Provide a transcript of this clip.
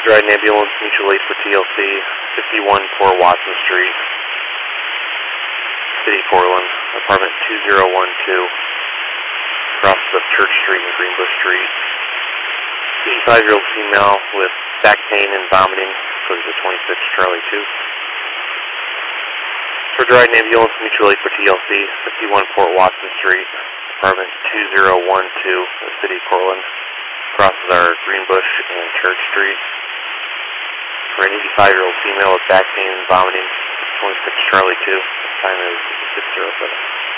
Ride an ambulance, mutual aid for TLC, 51 4 Watson Street, City, Portland, apartment 2012, across of Church Street and Greenbush Street. 85-year-old female with back pain and vomiting, according to 26 Charlie 2. Georgia Ride an ambulance, mutual aid for TLC, 51 Fort Watson Street, apartment 2012, City, Portland, crosses our Greenbush and Church Street. For an 85-year-old female with back pain and vomiting, 26 Charlie 2. Time is 6:07.